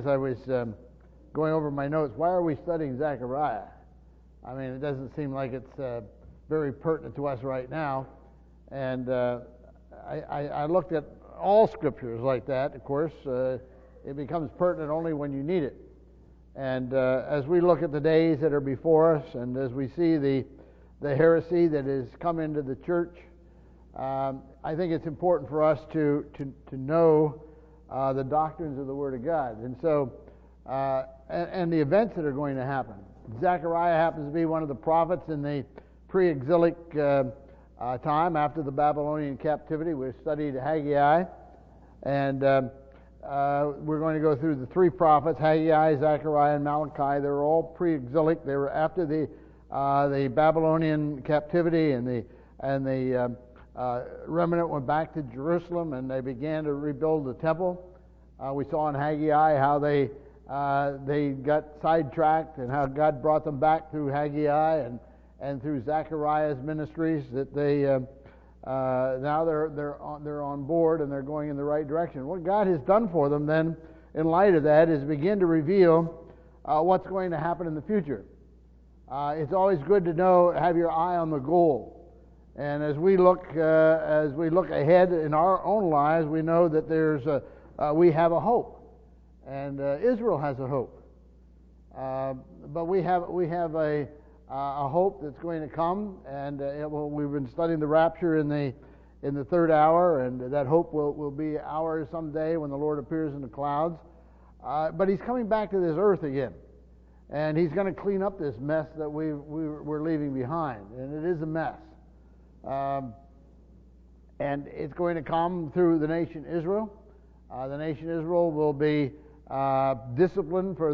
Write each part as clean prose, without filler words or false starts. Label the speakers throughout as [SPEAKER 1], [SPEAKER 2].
[SPEAKER 1] as I was going over my notes, why are we studying Zechariah? I mean, it doesn't seem like it's very pertinent to us right now. And I looked at all scriptures like that, of course. It becomes pertinent only when you need it. And as we look at the days that are before us, and as we see the heresy that has come into the church, I think it's important for us to know the doctrines of the Word of God. And so, and the events that are going to happen. Zechariah happens to be one of the prophets in the pre-exilic time after the Babylonian captivity. We've studied Haggai, and we're going to go through the three prophets, Haggai, Zechariah, and Malachi. They're all pre-exilic. They were after the Babylonian captivity, and the remnant went back to Jerusalem, and they began to rebuild the temple. We saw in Haggai how they got sidetracked, and how God brought them back through Haggai and through Zechariah's ministries, that they now they're on board and they're going in the right direction. What God has done for them then, in light of that, is begin to reveal what's going to happen in the future. It's always good to have your eye on the goal. And as we look ahead in our own lives, we know that we have a hope, and Israel has a hope. But we have a hope that's going to come, and we've been studying the rapture in the third hour, and that hope will be ours someday when the Lord appears in the clouds. But He's coming back to this earth again, and He's going to clean up this mess that we're leaving behind, and it is a mess. And it's going to come through the nation Israel. The nation Israel will be disciplined for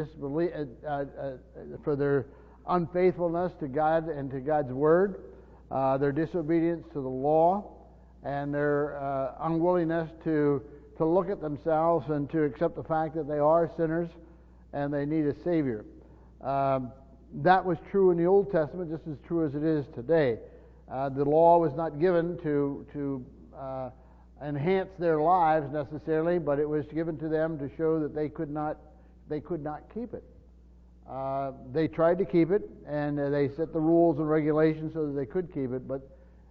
[SPEAKER 1] their unfaithfulness to God and to God's word, their disobedience to the law, and their unwillingness to look at themselves and to accept the fact that they are sinners and they need a Savior. That was true in the Old Testament, just as true as it is today. The law was not given to enhance their lives necessarily, but it was given to them to show that they could not keep it. They tried to keep it, and they set the rules and regulations so that they could keep it. But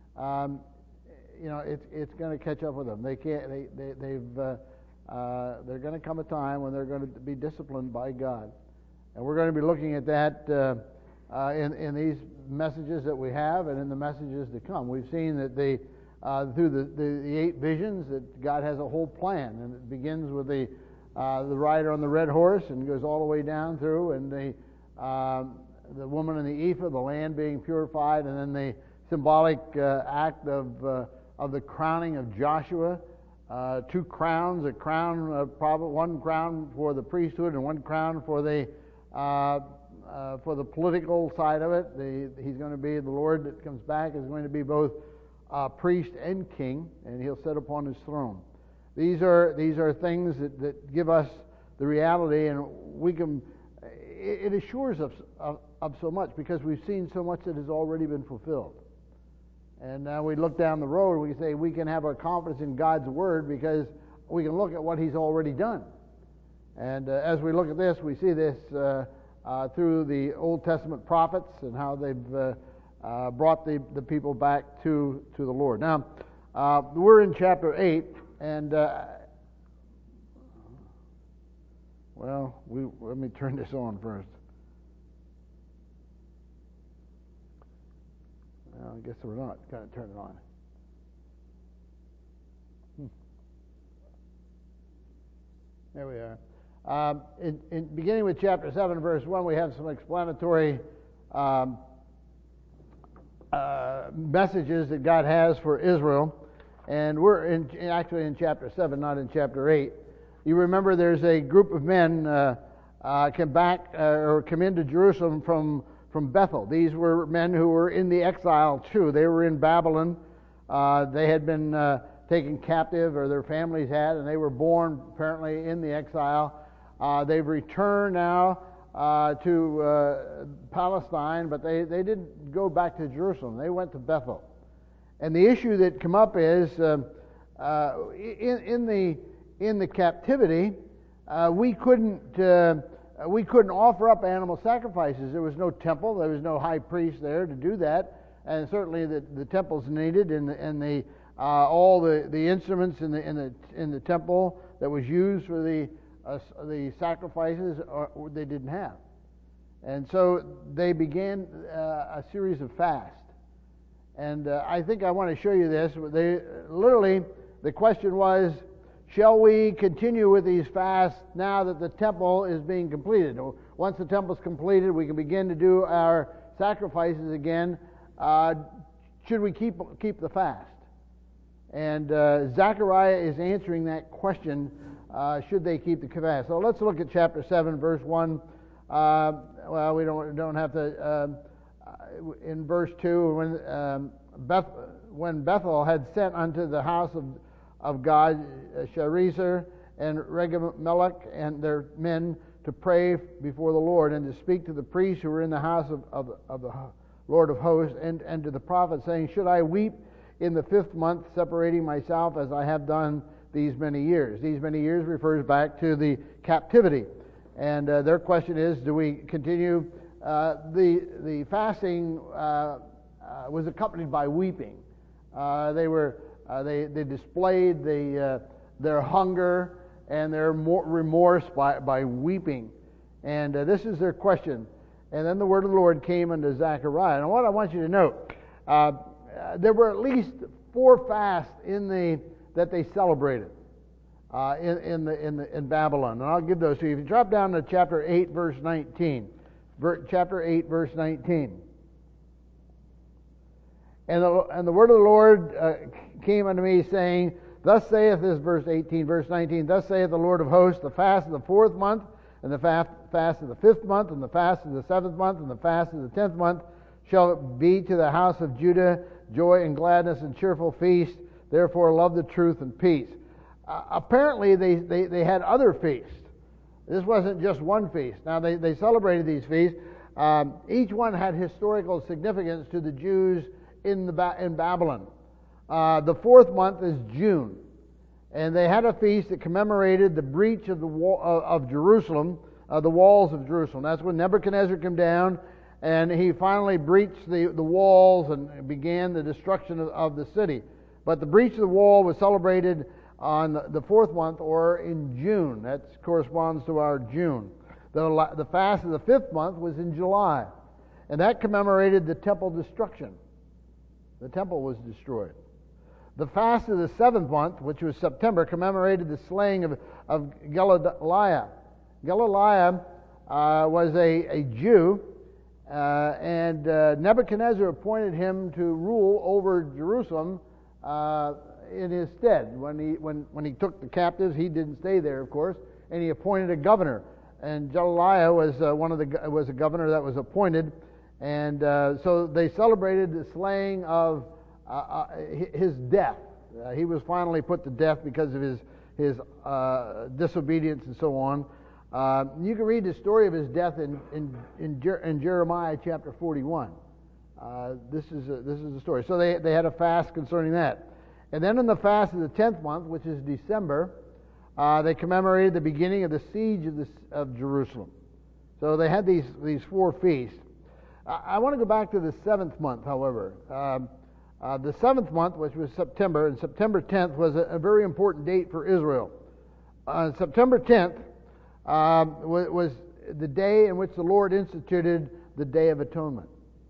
[SPEAKER 1] it's going to catch up with them. They can't. They're going to come a time when they're going to be disciplined by God, and we're going to be looking at that in these messages that we have, and in the messages to come. We've seen that through the 8 visions that God has a whole plan, and it begins with the rider on the red horse and goes all the way down through, and the woman in the ephah, the land being purified, and then the symbolic act of the crowning of Joshua. 2 crowns, one crown for the priesthood and one crown for the political side of it. He's going to be, the Lord that comes back is going to be both priest and king, and He'll sit upon His throne. These are things that give us the reality, and it assures us of so much, because we've seen so much that has already been fulfilled. And now we look down the road, we say we can have our confidence in God's Word because we can look at what He's already done. And as we look at this, we see this through the Old Testament prophets and how they've brought the people back to the Lord. Now, we're in chapter 8, and let me turn this on first. Well, I guess we're not going to turn it on. There we are. In beginning with chapter 7, verse 1, we have some explanatory messages that God has for Israel. And we're actually in chapter 7, not in chapter 8. You remember there's a group of men come into Jerusalem from Bethel. These were men who were in the exile too. They were in Babylon. They had been taken captive, or their families had, and they were born apparently in the exile. They've returned now to Palestine, but they didn't go back to Jerusalem. They went to Bethel. And the issue that come up is in the captivity, we couldn't offer up animal sacrifices. There was no temple. There was no high priest there to do that, and certainly the temple's needed, and all the instruments in the temple that was used for the sacrifices they didn't have, and so they began a series of fasts. And I think I want to show you this. The question was, shall we continue with these fasts now that the temple is being completed? Once the temple is completed, we can begin to do our sacrifices again. Should we keep the fast? And Zechariah is answering that question, should they keep the fast? So let's look at chapter 7, verse 1. Well, we don't have to... in verse 2, when Bethel had sent unto the house of God Sharezer and Regem-Melech and their men to pray before the Lord, and to speak to the priests who were in the house of the Lord of hosts, and to the prophets, saying, should I weep in the 5th month, separating myself as I have done these many years? These many years refers back to the captivity. And their question is, do we continue? The fasting was accompanied by weeping. They displayed their hunger and their remorse by weeping. And this is their question. And then the word of the Lord came unto Zechariah. And what I want you to note, there were at least 4 fasts that they celebrated in Babylon. And I'll give those to you. If you drop down to chapter 8, verse 19. Chapter 8, verse 19. And the word of the Lord came unto me, saying, thus saith, this verse 18, verse 19, thus saith the Lord of hosts, the fast of the 4th month, and the fast of the 5th month, and the fast of the 7th month, and the fast of the 10th month, shall be to the house of Judah joy and gladness and cheerful feast. Therefore love the truth and peace. Apparently they had other feasts. This wasn't just one feast. Now they celebrated these feasts. Each one had historical significance to the Jews in Babylon. The 4th month is June, and they had a feast that commemorated the breach of the wall of Jerusalem, the walls of Jerusalem. That's when Nebuchadnezzar came down, and he finally breached the walls and began the destruction of the city. But the breach of the wall was celebrated on the 4th month, or in June. That corresponds to our June. The fast of the 5th month was in July, and that commemorated the temple destruction. The temple was destroyed. The fast of the 7th month, which was September, commemorated the slaying of Gedaliah. Gedaliah was a Jew, and Nebuchadnezzar appointed him to rule over Jerusalem in his stead. When he took the captives, he didn't stay there, of course, and he appointed a governor. And Gedaliah was was a governor that was appointed, and so they celebrated the slaying of his death. He was finally put to death because of his disobedience and so on. You can read the story of his death in Jeremiah chapter 41. This is the story. So they had a fast concerning that. And then in the fast of the 10th month, which is December, they commemorated the beginning of the siege of Jerusalem. So they had these 4 feasts. I want to go back to the 7th month, however. The 7th month, which was September, and September 10th was a very important date for Israel. September 10th was the day in which the Lord instituted the Day of Atonement.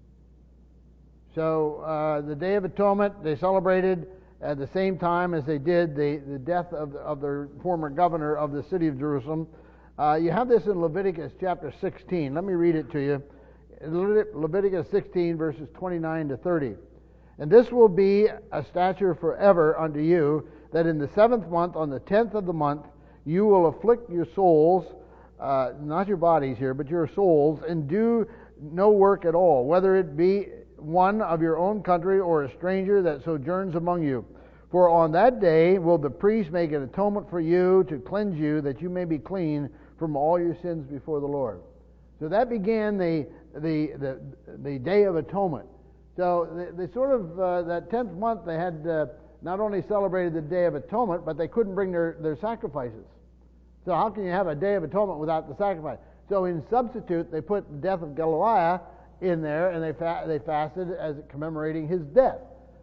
[SPEAKER 1] So the Day of Atonement, they celebrated at the same time as they did the death of their former governor of the city of Jerusalem. You have this in Leviticus chapter 16. Let me read it to you. Leviticus 16, verses 29 to 30. And this will be a statute forever unto you, that in the 7th month, on the 10th of the month, you will afflict your souls, not your bodies here, but your souls, and do no work at all, whether it be one of your own country or a stranger that sojourns among you. For on that day will the priest make an atonement for you to cleanse you, that you may be clean from all your sins before the Lord. So that began the Day of Atonement. So they sort of, that 10th month, they had not only celebrated the Day of Atonement, but they couldn't bring their sacrifices. So how can you have a Day of Atonement without the sacrifice? So in substitute, they put the death of Gedaliah in there, and they fasted as commemorating his death.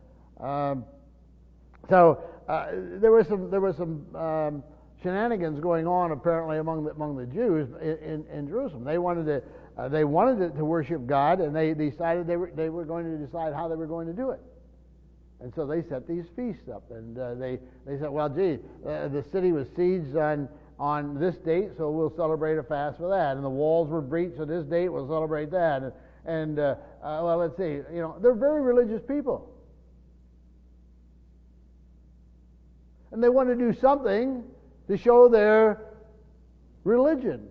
[SPEAKER 1] There was some shenanigans going on apparently among the Jews in Jerusalem. They wanted to worship God, and they decided they were going to decide how they were going to do it. And so they set these feasts up, and they said, well, gee, the city was sieged on this date, so we'll celebrate a fast for that. And the walls were breached on this date, we'll celebrate that. And well, let's see, they're very religious people. And they want to do something to show their religion.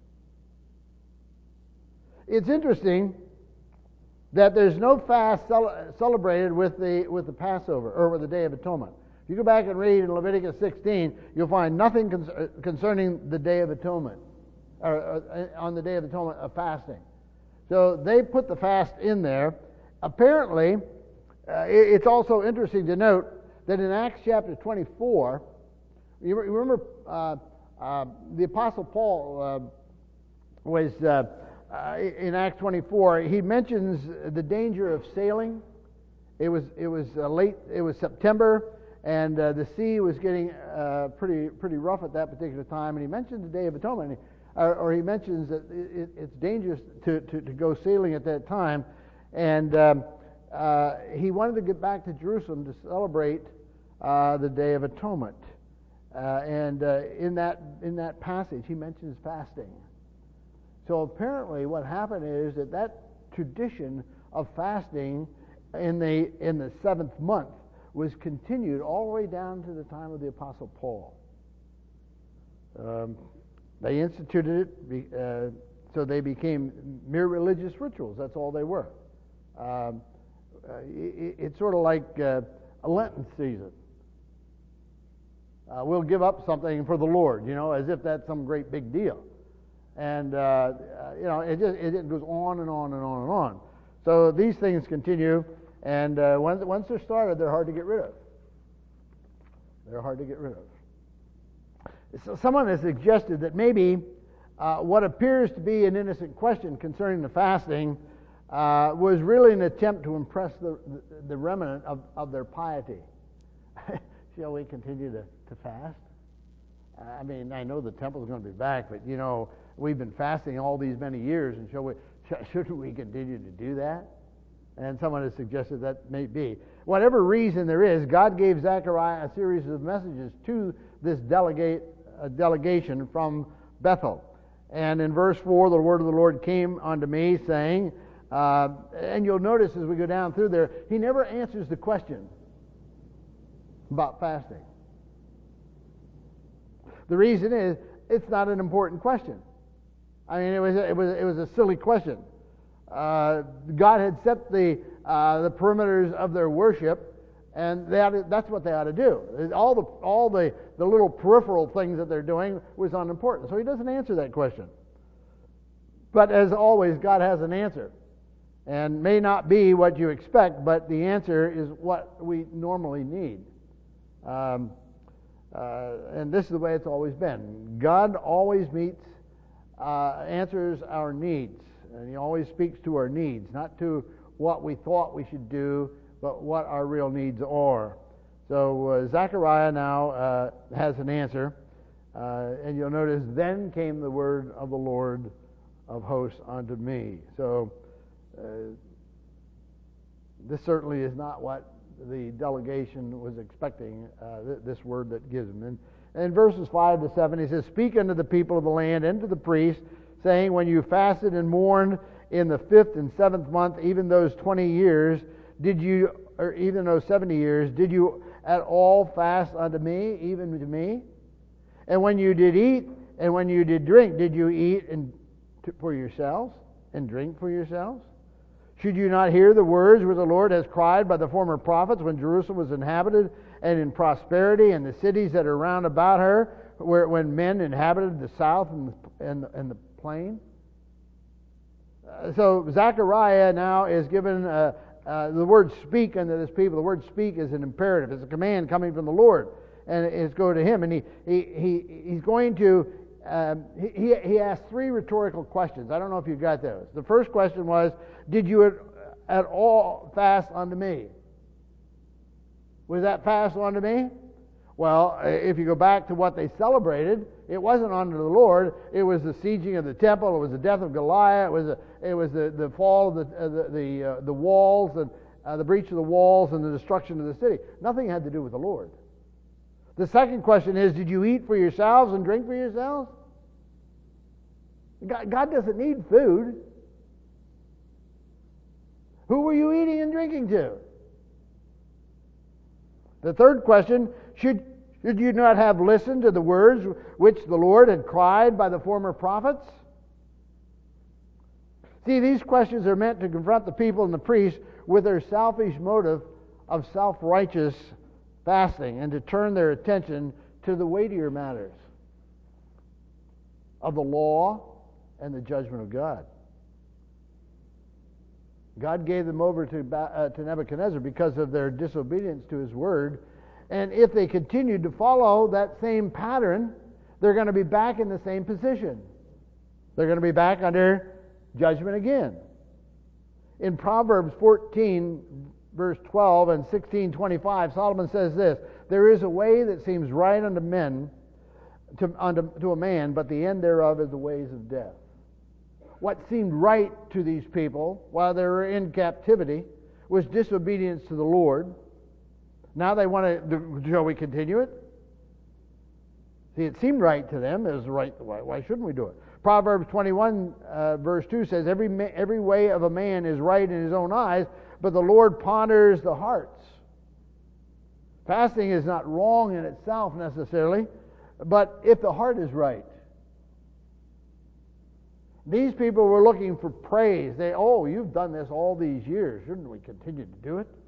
[SPEAKER 1] It's interesting that there's no fast celebrated with the Passover or with the Day of Atonement. If you go back and read in Leviticus 16, you'll find nothing concerning the Day of Atonement, or on the Day of Atonement of fasting. So they put the fast in there. Apparently, it's also interesting to note that in Acts chapter 24, you remember the Apostle Paul was in Acts 24. He mentions the danger of sailing. It was late. It was September, and the sea was getting pretty rough at that particular time. And he mentioned the Day of Atonement, or he mentions that it's dangerous to go sailing at that time, and he wanted to get back to Jerusalem to celebrate the Day of Atonement. And in that passage, he mentions fasting. So apparently, what happened is that tradition of fasting in the seventh month was continued all the way down to the time of the Apostle Paul. They instituted it, so they became mere religious rituals. That's all they were. It's sort of like a Lenten season. We'll give up something for the Lord, as if that's some great big deal. And it goes on and on and on and on. So these things continue, and once they're started, they're hard to get rid of. They're hard to get rid of. So someone has suggested that maybe what appears to be an innocent question concerning the fasting was really an attempt to impress the remnant of their piety. Shall we continue to fast? I mean, I know the temple's going to be back, but we've been fasting all these many years, and shouldn't we continue to do that? And someone has suggested that may be. Whatever reason there is, God gave Zechariah a series of messages to this delegation from Bethel. And in verse 4, the word of the Lord came unto me, saying, and you'll notice as we go down through there, he never answers the question about fasting. The reason is, it's not an important question. I mean, it was a silly question. God had set the perimeters of their worship, and that's what they ought to do. All the little peripheral things that they're doing was unimportant. So he doesn't answer that question. But as always, God has an answer, and may not be what you expect, but the answer is what we normally need. And this is the way it's always been. God always answers our needs, and he always speaks to our needs, not to what we thought we should do, but what our real needs are. So Zechariah now has an answer, and you'll notice, then came the word of the Lord of hosts unto me. So this certainly is not what the delegation was expecting, this word that gives them. And in verses 5 to 7, he says, speak unto the people of the land and to the priests, saying, when you fasted and mourned in the 5th and 7th month, even those 20 years, or even those 70 years, did you at all fast unto me, even to me? And when you did eat and when you did drink, did you eat for yourselves and drink for yourselves? Should you not hear the words which the Lord has cried by the former prophets when Jerusalem was inhabited and in prosperity, and the cities that are round about her, when men inhabited the south and the plain? So Zechariah now is given the word speak unto this people. The word speak is an imperative. It's a command coming from the Lord, and it's go to him. And he's going to he asked three rhetorical questions. I don't know if you got those. The first question was, did you at all fast unto me? Was that fast unto me? Well, if you go back to what they celebrated, it wasn't unto the Lord. It was the sieging of the temple. It was the death of Goliath. It was the fall of the walls and the breach of the walls and the destruction of the city. Nothing had to do with the Lord. The second question is, did you eat for yourselves and drink for yourselves? God doesn't need food. Who were you eating and drinking to? The third question, should you not have listened to the words which the Lord had cried by the former prophets? See, these questions are meant to confront the people and the priests with their selfish motive of self-righteous fasting and to turn their attention to the weightier matters of the law and the judgment of God. God gave them over to Nebuchadnezzar because of their disobedience to his word. And if they continued to follow that same pattern, they're going to be back in the same position. They're going to be back under judgment again. In Proverbs 14, verse 12 and 16:25, Solomon says this, there is a way that seems right unto men, to a man, but the end thereof is the ways of death. What seemed right to these people while they were in captivity was disobedience to the Lord. Now they want to, shall we continue it? See, it seemed right to them. It was right. Why shouldn't we do it? Proverbs 21, verse 2 says, every way of a man is right in his own eyes, but the Lord ponders the hearts. Fasting is not wrong in itself necessarily, but if the heart is right. These people were looking for praise. You've done this all these years. Shouldn't we continue to do it?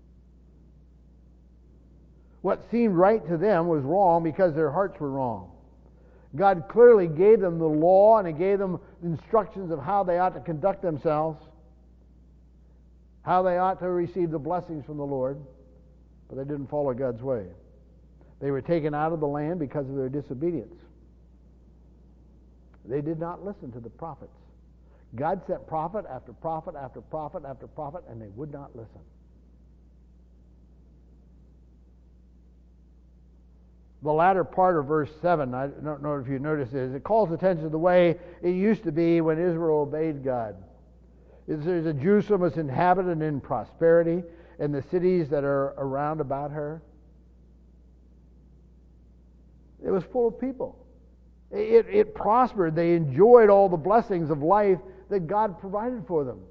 [SPEAKER 1] What seemed right to them was wrong because their hearts were wrong. God clearly gave them the law and He gave them instructions of how they ought to conduct themselves, how they ought to receive the blessings from the Lord, but they didn't follow God's way. They were taken out of the land because of their disobedience. They did not listen to the prophets. God sent prophet after prophet after prophet after prophet, and they would not listen. The latter part of verse 7, I don't know if you noticed this, it calls attention to the way it used to be when Israel obeyed God. There's a Jerusalem was inhabited in prosperity, and the cities that are around about her. It was full of people. It prospered. They enjoyed all the blessings of life that God provided for them.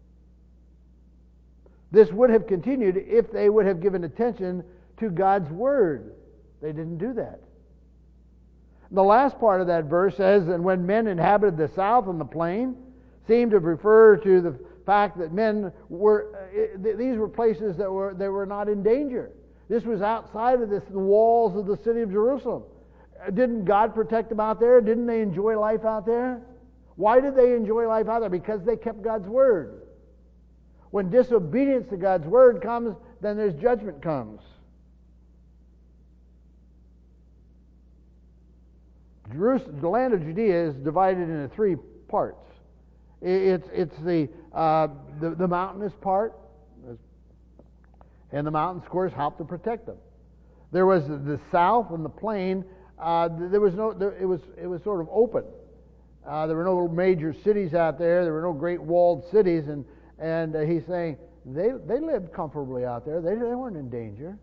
[SPEAKER 1] This would have continued if they would have given attention to God's Word. They didn't do that. The last part of that verse says, and when men inhabited the south and the plain, seemed to refer to the fact that men these were places that were not in danger. This was outside of the walls of the city of Jerusalem. Didn't God protect them out there? Didn't they enjoy life out there? Why did they enjoy life out there? Because they kept God's Word. When disobedience to God's Word comes, then there's judgment comes. Jerusalem, the land of Judea is divided into three parts. It's the mountainous part, and the mountains, of course, help to protect them. There was the south and the plain. It was sort of open. There were no major cities out there. There were no great walled cities, and he's saying they lived comfortably out there. They weren't in danger.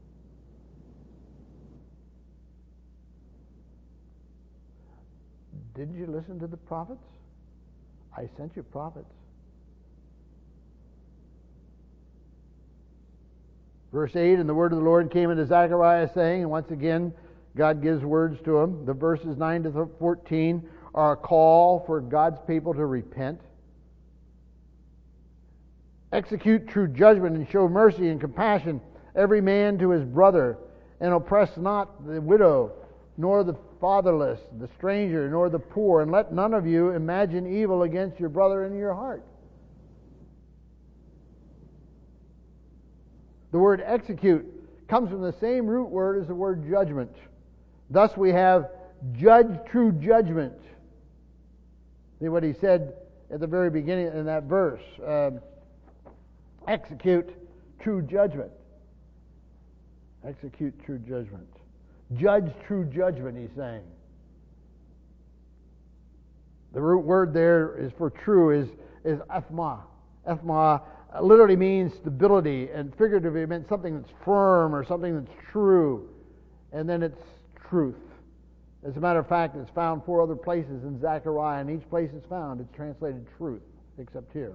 [SPEAKER 1] Didn't you listen to the prophets? I sent you prophets. Verse 8, and the word of the Lord came unto Zechariah, saying, and once again, God gives words to him. The verses 9 to 14 are a call for God's people to repent. Execute true judgment and show mercy and compassion, every man to his brother, and oppress not the widow, nor the fatherless, the stranger, nor the poor, and let none of you imagine evil against your brother in your heart. The word execute comes from the same root word as the word judgment. Thus we have judge true judgment. See what he said at the very beginning in that verse. Execute true judgment. Execute true judgment. Judge true judgment, he's saying. The root word there is for true is ethma. Ethma literally means stability, and figuratively it meant something that's firm or something that's true. And then it's truth. As a matter of fact, it's found 4 other places in Zechariah, and each place it's found, it's translated truth, except here.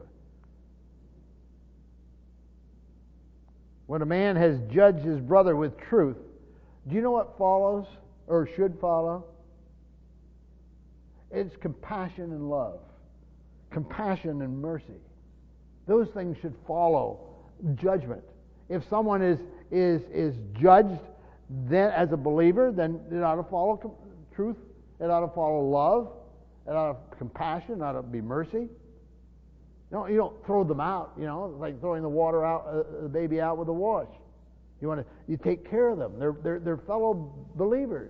[SPEAKER 1] When a man has judged his brother with truth, do you know what follows, or should follow? It's compassion and love. Compassion and mercy. Those things should follow judgment. If someone is judged then as a believer, then it ought to follow truth. It ought to follow love. It ought to compassion. It ought to be mercy. No, you don't throw them out. You know, it's like throwing the baby out with the wash. You take care of them. They're fellow believers.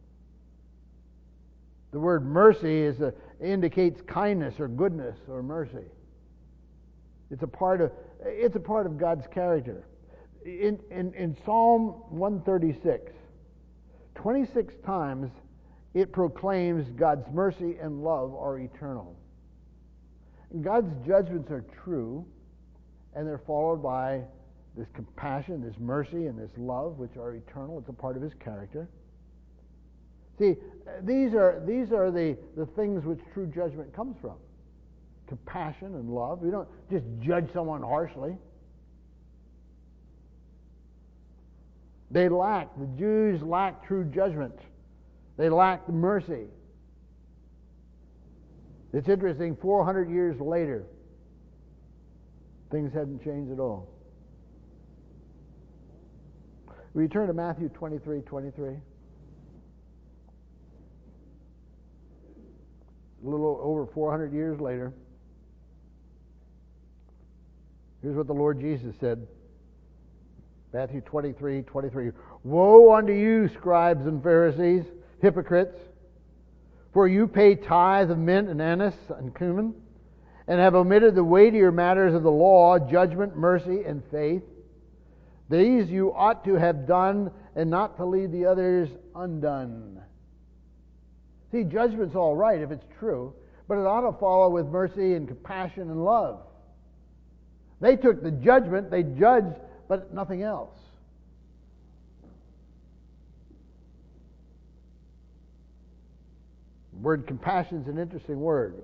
[SPEAKER 1] The word mercy indicates kindness or goodness or mercy. It's a part of God's character. In Psalm 136, 26 times it proclaims God's mercy and love are eternal. And God's judgments are true, and they're followed by this compassion, this mercy, and this love, which are eternal. It's a part of His character. See, these are the things which true judgment comes from. Compassion and love. We don't just judge someone harshly. The Jews lacked true judgment. They lacked mercy. It's interesting, 400 years later, things hadn't changed at all. We turn to Matthew 23:23. A little over 400 years later. Here's what the Lord Jesus said. Matthew 23:23. Woe unto you, scribes and Pharisees, hypocrites! For you pay tithe of mint and anise and cumin, and have omitted the weightier matters of the law, judgment, mercy, and faith. These you ought to have done, and not to leave the others undone. See, judgment's all right if it's true, but it ought to follow with mercy and compassion and love. They took the judgment, they judged, but nothing else. The word compassion is an interesting word.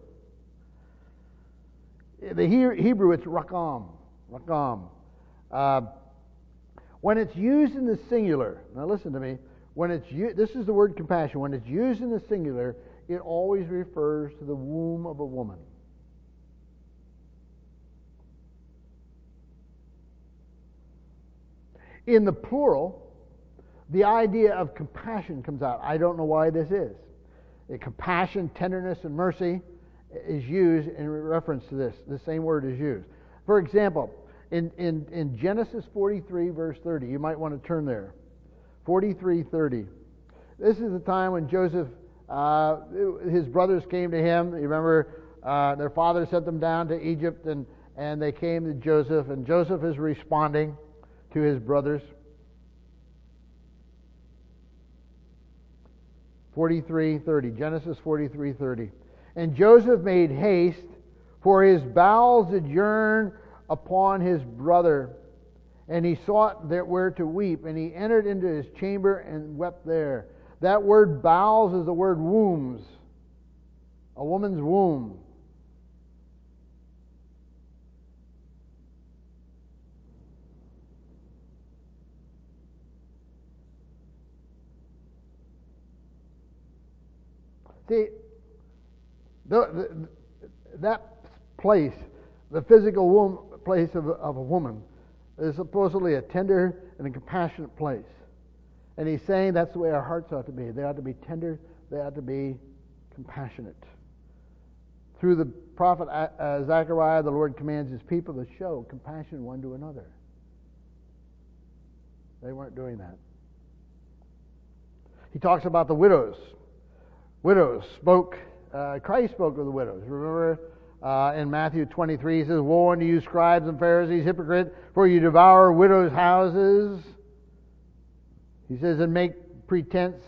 [SPEAKER 1] The Hebrew, it's rakam. Rakam. When it's used in the singular, now listen to me, this is the word compassion. When it's used in the singular, it always refers to the womb of a woman. In the plural, the idea of compassion comes out. I don't know why this is. Compassion, tenderness, and mercy is used in reference to this. The same word is used. For example, in Genesis 43, verse 30, you might want to turn there. 43:30. This is the time when Joseph, his brothers came to him. You remember, their father sent them down to Egypt, and they came to Joseph, and Joseph is responding to his brothers. 43:30, Genesis 43:30. And Joseph made haste, for his bowels did yearn upon his brother, and he sought there where to weep, and he entered into his chamber and wept there. That word bowels is the word wombs, a woman's womb. See, that place, the physical womb place of a woman, is supposedly a tender and a compassionate place. And he's saying that's the way our hearts ought to be. They ought to be tender. They ought to be compassionate. Through the prophet Zechariah, the Lord commands His people to show compassion one to another. They weren't doing that. He talks about the widows. Widows Christ spoke of the widows. Remember in Matthew 23, he says, "Woe unto you, scribes and Pharisees, hypocrite, for you devour widows' houses." He says, "And make pretense,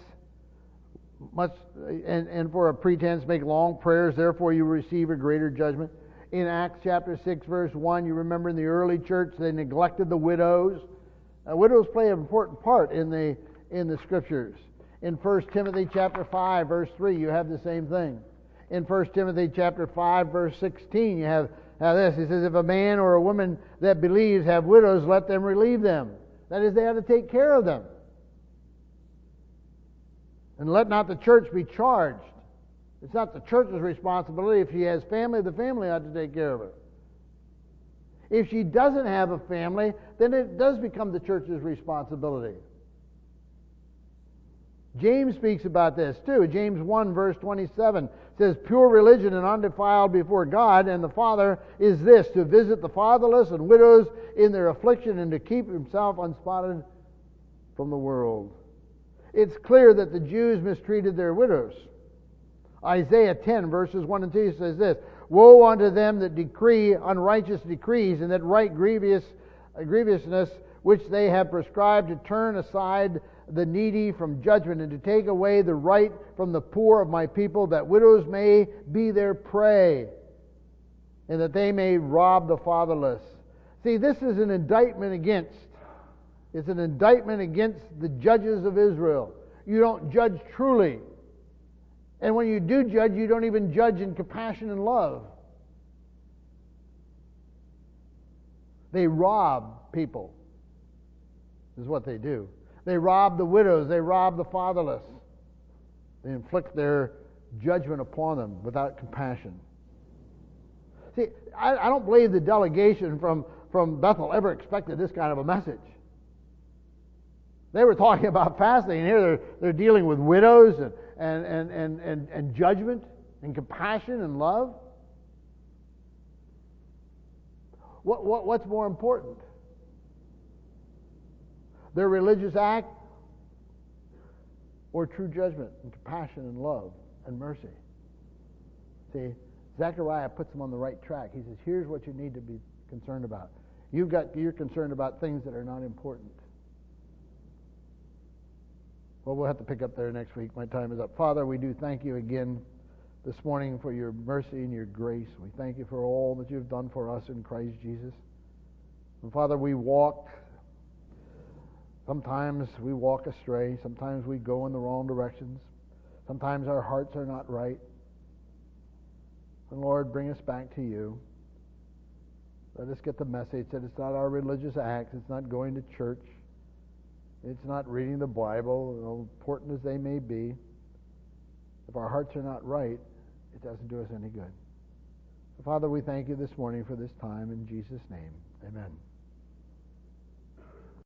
[SPEAKER 1] and for a pretense make long prayers, therefore you receive a greater judgment." In Acts chapter 6, verse 1, you remember in the early church they neglected the widows. Widows play an important part in the Scriptures. In 1 Timothy chapter 5, verse 3, you have the same thing. In 1 Timothy chapter 5, verse 16, you have this. He says, "If a man or a woman that believes have widows, let them relieve them." That is, they have to take care of them. "And let not the church be charged." It's not the church's responsibility. If she has family, the family ought to take care of her. If she doesn't have a family, then it does become the church's responsibility. James speaks about this too. James 1 verse 27 says, "Pure religion and undefiled before God and the Father is this, to visit the fatherless and widows in their affliction and to keep himself unspotted from the world." It's clear that the Jews mistreated their widows. Isaiah 10 verses 1 and 2 says this, "Woe unto them that decree unrighteous decrees and that write grievousness which they have prescribed, to turn aside the needy from judgment and to take away the right from the poor of my people, that widows may be their prey and that they may rob the fatherless." See, this is an indictment against the judges of Israel. You don't judge truly. And when you do judge, you don't even judge in compassion and love. They rob people, is what they do. They rob the widows. They rob the fatherless. They inflict their judgment upon them without compassion. See, I don't believe the delegation from Bethel ever expected this kind of a message. They were talking about fasting, and here they're dealing with widows and judgment and compassion and love. What's more important? Their religious act or true judgment and compassion and love and mercy? See, Zechariah puts them on the right track. He says, here's what you need to be concerned about. You're concerned about things that are not important. Well, we'll have to pick up there next week. My time is up. Father, we do thank you again this morning for your mercy and your grace. We thank you for all that you've done for us in Christ Jesus. And Father, sometimes we walk astray. Sometimes we go in the wrong directions. Sometimes our hearts are not right. And Lord, bring us back to you. Let us get the message that it's not our religious acts. It's not going to church. It's not reading the Bible, important as they may be. If our hearts are not right, it doesn't do us any good. So Father, we thank you this morning for this time. In Jesus' name, amen.